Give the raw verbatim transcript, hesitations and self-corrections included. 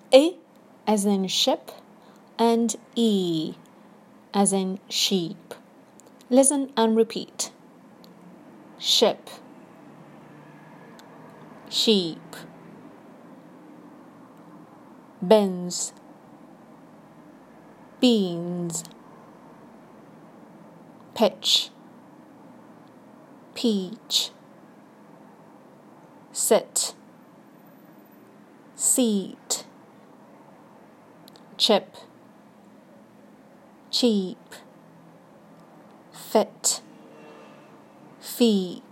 A as in ship and E as in sheep. Listen and repeat. Ship, sheep, beans, beans, pitch, peach, sit, seat, chip, cheap, fit, feet.